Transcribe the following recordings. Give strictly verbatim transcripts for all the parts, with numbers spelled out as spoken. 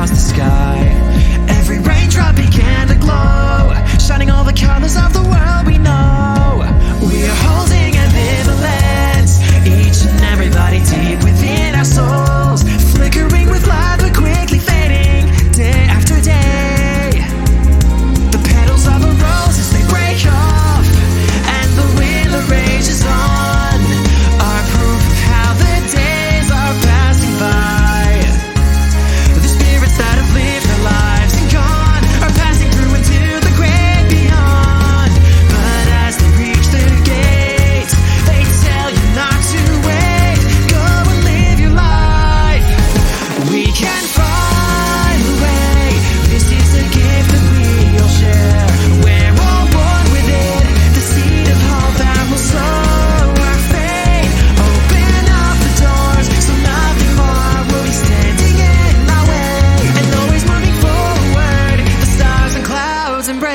across the sky. Every raindrop began to glow, shining all the colors of the world we know. We are holding ambivalence, each and everybody deep within our souls, flickering with light but quickly fading day after day. The petals of a rose as they break off, and the wind that rages on, are proof of how the days are passing by. The spirits that have lived their lives and gone are passing through into the great beyond. But as they reach the gates, they tell you not to wait. Go and live your life. We can find a way. This is a gift that we all share. We're all born with it, the seed of hope that will slow our fate. Open up the doors so nothing more will be standing in our way. And always moving forward, the stars and clouds embrace.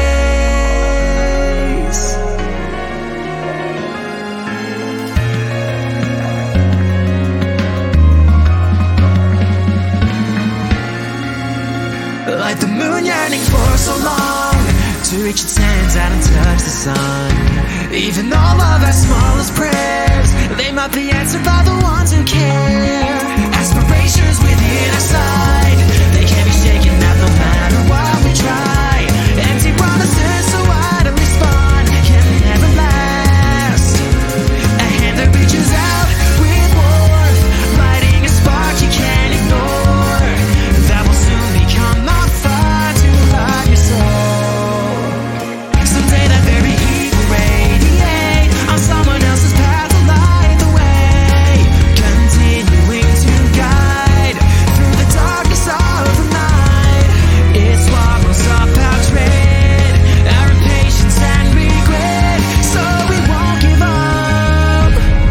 Like the moon yearning for so long to reach its hands out and touch the sun. Even all of our smallest prayers, they might be answered by the ones who care. Aspirations within our sight, they can't be shaken up no matter what we try. Empty promises so widely spun can never last. A hand that reaches out with warmth, lighting a spark you can't ignore, that will soon become a fire to light your soul. Someday that very heat will radiate on someone else's path to light the way, continuing to guide through the darkness of the night. It swallows up our dread, our impatience and regret, so we won't give up.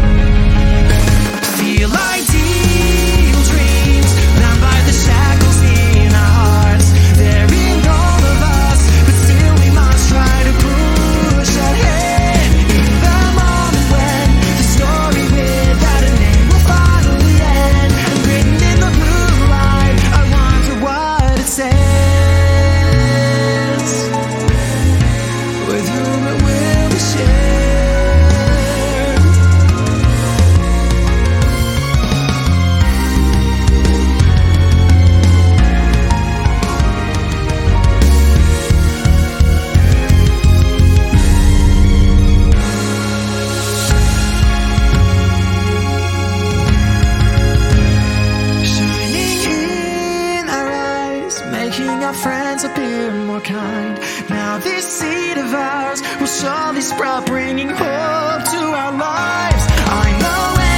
Feel ideal dreams, bound by the shackles in our hearts. They're in all of us, but still we must try to push ahead. In the moment when the story without a name will finally end, and written in the moonlight, I wonder what it says. With whom it will be shared. Shining in our eyes, making our friends appear more kind. Now this seed of ours will surely sprout, bringing hope to our lives. I know